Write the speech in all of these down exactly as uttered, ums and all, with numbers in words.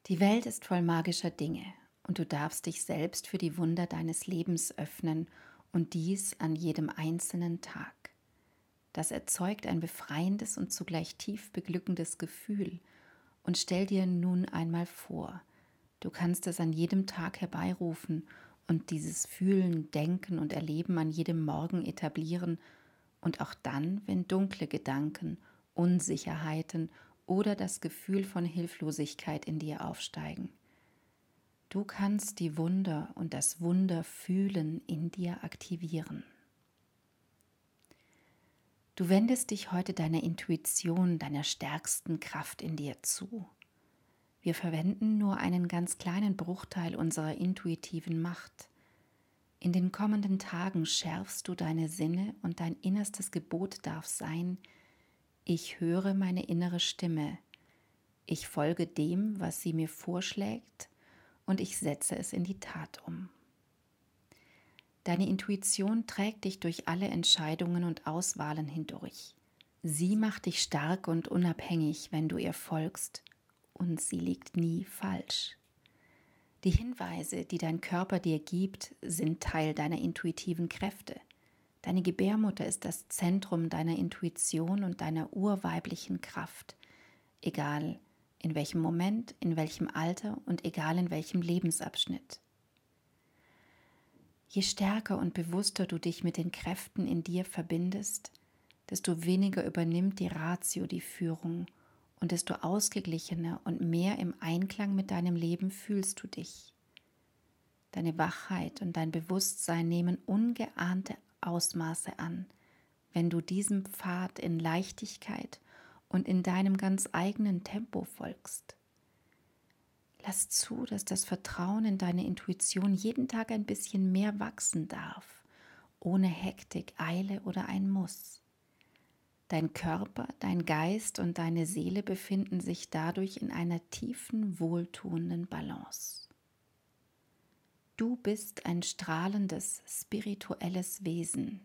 Die Welt ist voll magischer Dinge und du darfst dich selbst für die Wunder deines Lebens öffnen und dies an jedem einzelnen Tag. Das erzeugt ein befreiendes und zugleich tief beglückendes Gefühl und stell dir nun einmal vor, du kannst es an jedem Tag herbeirufen und dieses Fühlen, Denken und Erleben an jedem Morgen etablieren und auch dann, wenn dunkle Gedanken, Unsicherheiten oder das Gefühl von Hilflosigkeit in dir aufsteigen. Du kannst die Wunder und das Wunderfühlen in dir aktivieren. Du wendest dich heute deiner Intuition, deiner stärksten Kraft in dir zu. Wir verwenden nur einen ganz kleinen Bruchteil unserer intuitiven Macht. In den kommenden Tagen schärfst du deine Sinne und dein innerstes Gebot darf sein: Ich höre meine innere Stimme. Ich folge dem, was sie mir vorschlägt, und ich setze es in die Tat um. Deine Intuition trägt dich durch alle Entscheidungen und Auswahlen hindurch. Sie macht dich stark und unabhängig, wenn du ihr folgst, und sie liegt nie falsch. Die Hinweise, die dein Körper dir gibt, sind Teil deiner intuitiven Kräfte. Deine Gebärmutter ist das Zentrum deiner Intuition und deiner urweiblichen Kraft, egal in welchem Moment, in welchem Alter und egal in welchem Lebensabschnitt. Je stärker und bewusster du dich mit den Kräften in dir verbindest, desto weniger übernimmt die Ratio die Führung und desto ausgeglichener und mehr im Einklang mit deinem Leben fühlst du dich. Deine Wachheit und dein Bewusstsein nehmen ungeahnte Ausmaße an, wenn du diesem Pfad in Leichtigkeit und in deinem ganz eigenen Tempo folgst. Lass zu, dass das Vertrauen in deine Intuition jeden Tag ein bisschen mehr wachsen darf, ohne Hektik, Eile oder ein Muss. Dein Körper, dein Geist und deine Seele befinden sich dadurch in einer tiefen, wohltuenden Balance. Du bist ein strahlendes, spirituelles Wesen.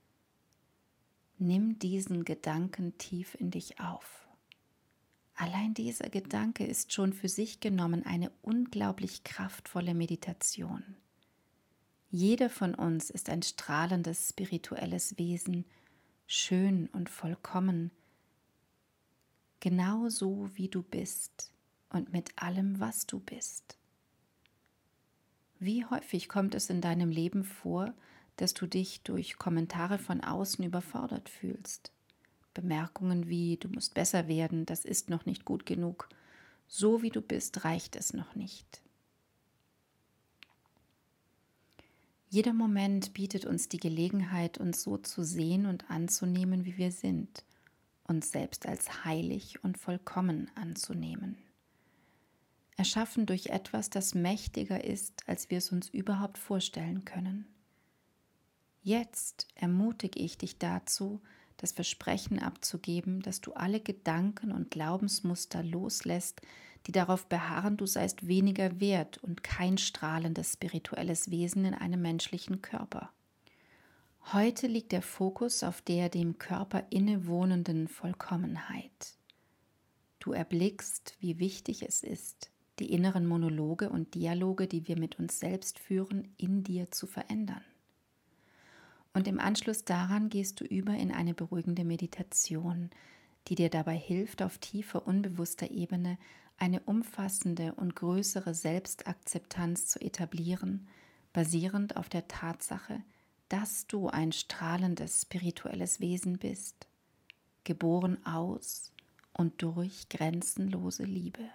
Nimm diesen Gedanken tief in dich auf. Allein dieser Gedanke ist schon für sich genommen eine unglaublich kraftvolle Meditation. Jeder von uns ist ein strahlendes, spirituelles Wesen, schön und vollkommen, genau so wie du bist und mit allem, was du bist. Wie häufig kommt es in deinem Leben vor, dass du dich durch Kommentare von außen überfordert fühlst? Bemerkungen wie: Du musst besser werden, das ist noch nicht gut genug, so wie du bist, reicht es noch nicht. Jeder Moment bietet uns die Gelegenheit, uns so zu sehen und anzunehmen, wie wir sind, uns selbst als heilig und vollkommen anzunehmen. Erschaffen durch etwas, das mächtiger ist, als wir es uns überhaupt vorstellen können. Jetzt ermutige ich dich dazu, das Versprechen abzugeben, dass du alle Gedanken und Glaubensmuster loslässt, die darauf beharren, du seist weniger wert und kein strahlendes spirituelles Wesen in einem menschlichen Körper. Heute liegt der Fokus auf der dem Körper innewohnenden Vollkommenheit. Du erblickst, wie wichtig es ist, die inneren Monologe und Dialoge, die wir mit uns selbst führen, in dir zu verändern. Und im Anschluss daran gehst du über in eine beruhigende Meditation, die dir dabei hilft, auf tiefer, unbewusster Ebene eine umfassende und größere Selbstakzeptanz zu etablieren, basierend auf der Tatsache, dass du ein strahlendes spirituelles Wesen bist, geboren aus und durch grenzenlose Liebe.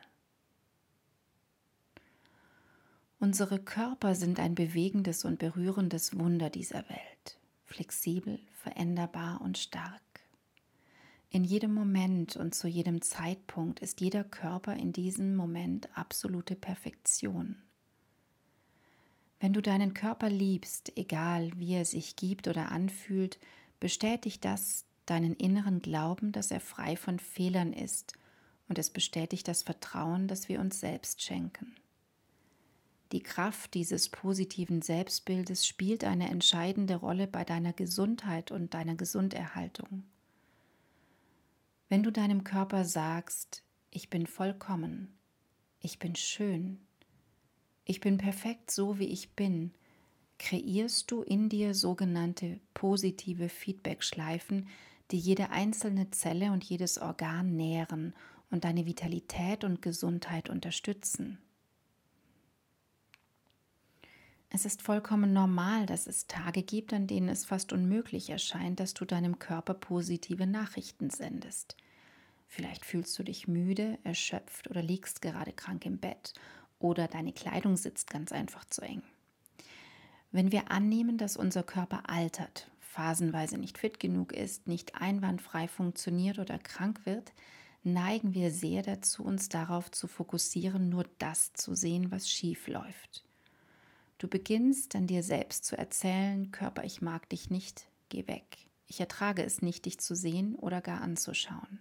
Unsere Körper sind ein bewegendes und berührendes Wunder dieser Welt. Flexibel, veränderbar und stark. In jedem Moment und zu jedem Zeitpunkt ist jeder Körper in diesem Moment absolute Perfektion. Wenn du deinen Körper liebst, egal wie er sich gibt oder anfühlt, bestätigt das deinen inneren Glauben, dass er frei von Fehlern ist, und es bestätigt das Vertrauen, das wir uns selbst schenken. Die Kraft dieses positiven Selbstbildes spielt eine entscheidende Rolle bei deiner Gesundheit und deiner Gesunderhaltung. Wenn du deinem Körper sagst: Ich bin vollkommen, Ich bin schön. Ich bin perfekt so, wie ich bin. Kreierst du in dir sogenannte positive Feedback-Schleifen, die jede einzelne Zelle und jedes Organ nähren und deine Vitalität und Gesundheit unterstützen. Es ist vollkommen normal, dass es Tage gibt, an denen es fast unmöglich erscheint, dass du deinem Körper positive Nachrichten sendest. Vielleicht fühlst du dich müde, erschöpft oder liegst gerade krank im Bett oder deine Kleidung sitzt ganz einfach zu eng. Wenn wir annehmen, dass unser Körper altert, phasenweise nicht fit genug ist, nicht einwandfrei funktioniert oder krank wird, neigen wir sehr dazu, uns darauf zu fokussieren, nur das zu sehen, was schief läuft. Du beginnst dann dir selbst zu erzählen: Körper, ich mag dich nicht, geh weg. Ich ertrage es nicht, dich zu sehen oder gar anzuschauen.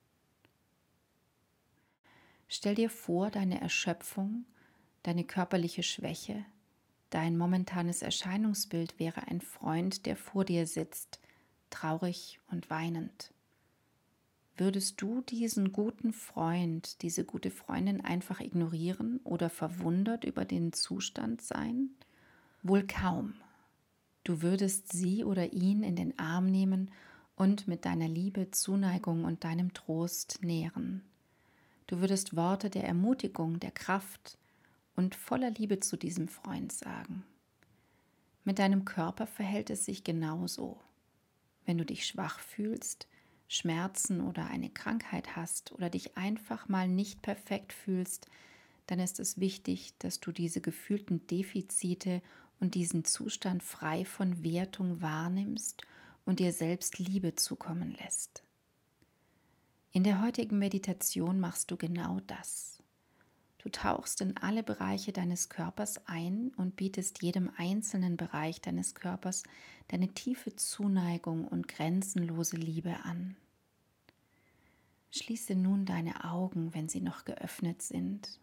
Stell dir vor, deine Erschöpfung, deine körperliche Schwäche, dein momentanes Erscheinungsbild wäre ein Freund, der vor dir sitzt, traurig und weinend. Würdest du diesen guten Freund, diese gute Freundin einfach ignorieren oder verwundert über den Zustand sein? Wohl kaum. Du würdest sie oder ihn in den Arm nehmen und mit deiner Liebe, Zuneigung und deinem Trost nähren. Du würdest Worte der Ermutigung, der Kraft und voller Liebe zu diesem Freund sagen. Mit deinem Körper verhält es sich genauso. Wenn du dich schwach fühlst, Schmerzen oder eine Krankheit hast oder dich einfach mal nicht perfekt fühlst, dann ist es wichtig, dass du diese gefühlten Defizite und diesen Zustand frei von Wertung wahrnimmst und dir selbst Liebe zukommen lässt. In der heutigen Meditation machst du genau das. Du tauchst in alle Bereiche deines Körpers ein und bietest jedem einzelnen Bereich deines Körpers deine tiefe Zuneigung und grenzenlose Liebe an. Schließe nun deine Augen, wenn sie noch geöffnet sind.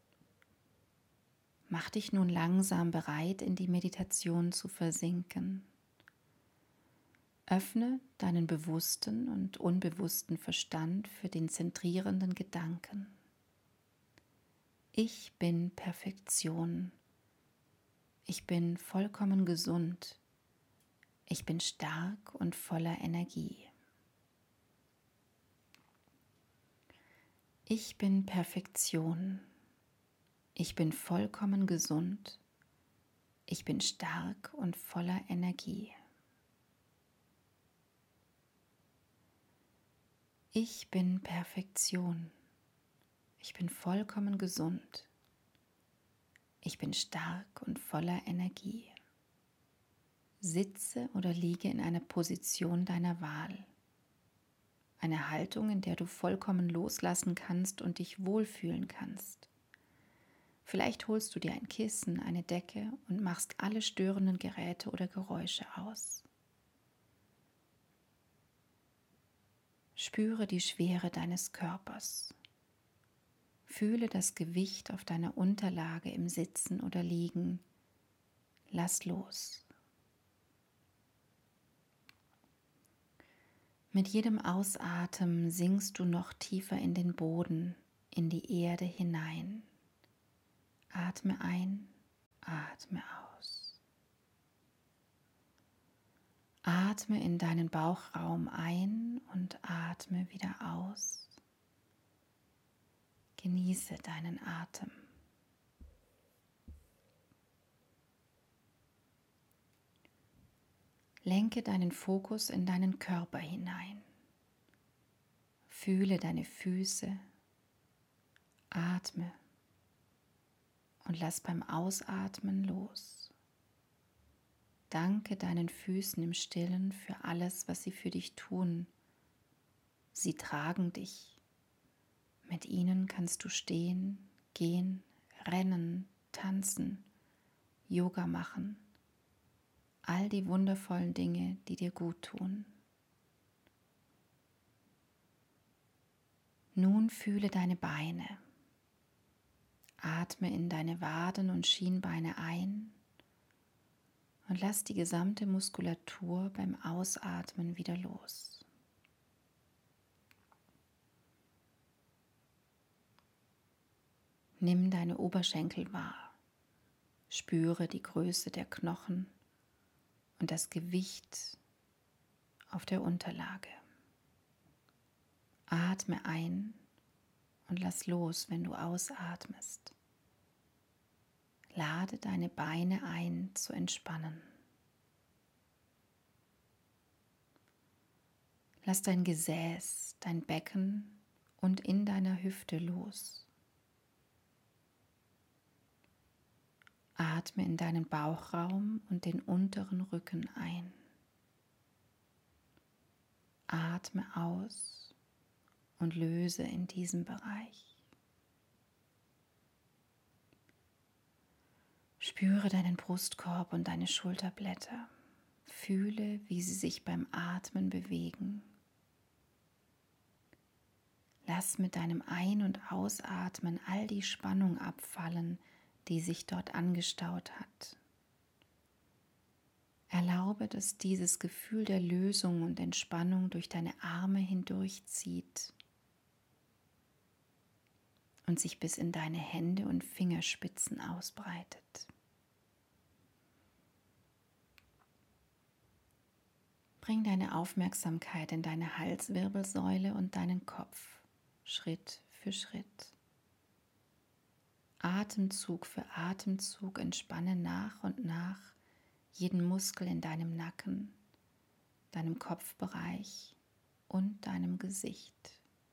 Mach dich nun langsam bereit, in die Meditation zu versinken. Öffne deinen bewussten und unbewussten Verstand für den zentrierenden Gedanken. Ich bin Perfektion. Ich bin vollkommen gesund. Ich bin stark und voller Energie. Ich bin Perfektion. Ich bin vollkommen gesund. Ich bin stark und voller Energie. Ich bin Perfektion. Ich bin vollkommen gesund. Ich bin stark und voller Energie. Sitze oder liege in einer Position deiner Wahl. Eine Haltung, in der du vollkommen loslassen kannst und dich wohlfühlen kannst. Vielleicht holst du dir ein Kissen, eine Decke und machst alle störenden Geräte oder Geräusche aus. Spüre die Schwere deines Körpers. Fühle das Gewicht auf deiner Unterlage im Sitzen oder Liegen. Lass los. Mit jedem Ausatmen sinkst du noch tiefer in den Boden, in die Erde hinein. Atme ein, atme aus. Atme in deinen Bauchraum ein und atme wieder aus. Genieße deinen Atem. Lenke deinen Fokus in deinen Körper hinein. Fühle deine Füße, atme und lass beim Ausatmen los. Danke deinen Füßen im Stillen für alles, was sie für dich tun. Sie tragen dich. Mit ihnen kannst du stehen, gehen, rennen, tanzen, Yoga machen. All die wundervollen Dinge, die dir gut tun. Nun fühle deine Beine. Atme in deine Waden und Schienbeine ein und lass die gesamte Muskulatur beim Ausatmen wieder los. Nimm deine Oberschenkel wahr. Spüre die Größe der Knochen und das Gewicht auf der Unterlage. Atme ein und lass los, wenn du ausatmest. Lade deine Beine ein, zu entspannen. Lass dein Gesäß, dein Becken und in deiner Hüfte los. Atme in deinen Bauchraum und den unteren Rücken ein. Atme aus und löse in diesem Bereich. Spüre deinen Brustkorb und deine Schulterblätter. Fühle, wie sie sich beim Atmen bewegen. Lass mit deinem Ein- und Ausatmen all die Spannung abfallen, die sich dort angestaut hat. Erlaube, dass dieses Gefühl der Lösung und Entspannung durch deine Arme hindurchzieht und sich bis in deine Hände und Fingerspitzen ausbreitet. Bring deine Aufmerksamkeit in deine Halswirbelsäule und deinen Kopf, Schritt für Schritt. Atemzug für Atemzug entspanne nach und nach jeden Muskel in deinem Nacken, deinem Kopfbereich und deinem Gesicht.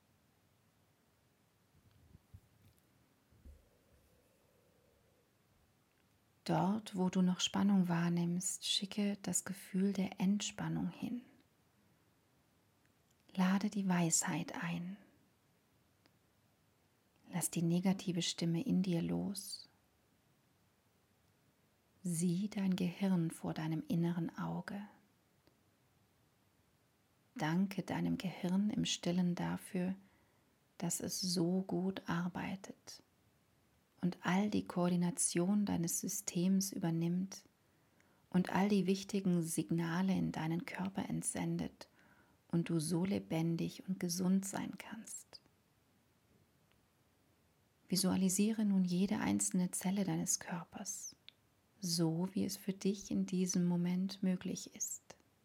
Dort, wo du noch Spannung wahrnimmst, schicke das Gefühl der Entspannung hin. Lade die Weisheit ein. Lass die negative Stimme in dir los. Sieh dein Gehirn vor deinem inneren Auge. Danke deinem Gehirn im Stillen dafür, dass es so gut arbeitet und all die Koordination deines Systems übernimmt und all die wichtigen Signale in deinen Körper entsendet und du so lebendig und gesund sein kannst. Visualisiere nun jede einzelne Zelle deines Körpers, so wie es für dich in diesem Moment möglich ist.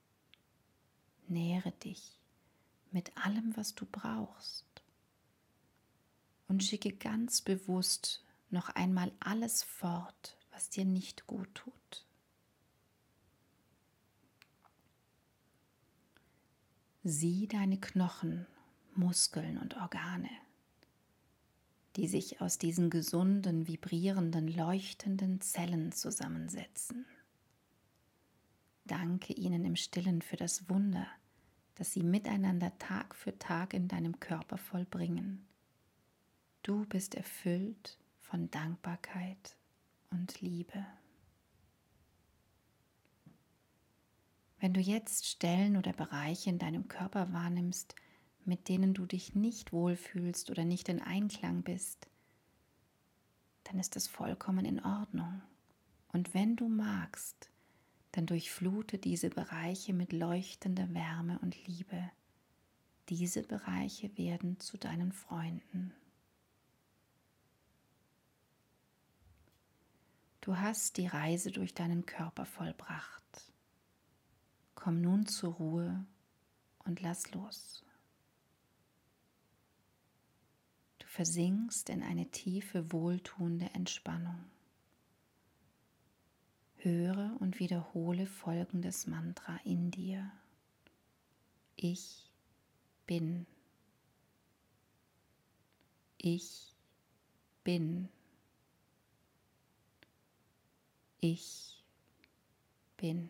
Nähre dich mit allem, was du brauchst und schicke ganz bewusst noch einmal alles fort, was dir nicht gut tut. Sieh deine Knochen, Muskeln und Organe, die sich aus diesen gesunden, vibrierenden, leuchtenden Zellen zusammensetzen. Danke ihnen im Stillen für das Wunder, das sie miteinander Tag für Tag in deinem Körper vollbringen. Du bist erfüllt von Dankbarkeit und Liebe. Wenn du jetzt Stellen oder Bereiche in deinem Körper wahrnimmst, mit denen du dich nicht wohlfühlst oder nicht in Einklang bist, dann ist das vollkommen in Ordnung. Und wenn du magst, dann durchflute diese Bereiche mit leuchtender Wärme und Liebe. Diese Bereiche werden zu deinen Freunden. Du hast die Reise durch deinen Körper vollbracht. Komm nun zur Ruhe und lass los. Du versinkst in eine tiefe, wohltuende Entspannung. Höre und wiederhole folgendes Mantra in dir. Ich bin. Ich bin. Ich bin.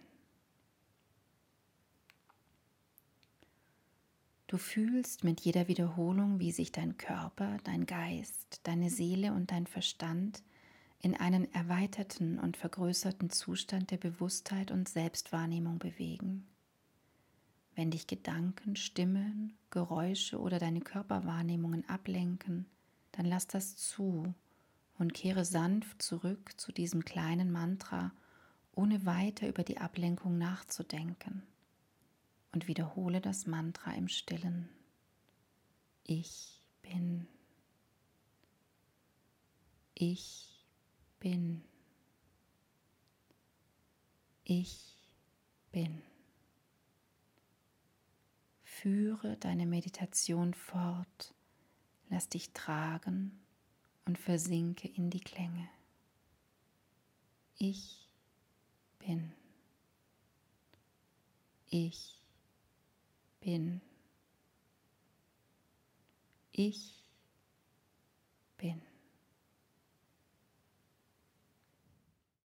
Du fühlst mit jeder Wiederholung, wie sich dein Körper, dein Geist, deine Seele und dein Verstand in einen erweiterten und vergrößerten Zustand der Bewusstheit und Selbstwahrnehmung bewegen. Wenn dich Gedanken, Stimmen, Geräusche oder deine Körperwahrnehmungen ablenken, dann lass das zu und kehre sanft zurück zu diesem kleinen Mantra, ohne weiter über die Ablenkung nachzudenken. Und wiederhole das Mantra im Stillen. Ich bin. Ich bin. Ich bin. Führe deine Meditation fort, lass dich tragen und versinke in die Klänge. Ich bin. Ich bin. Ich bin.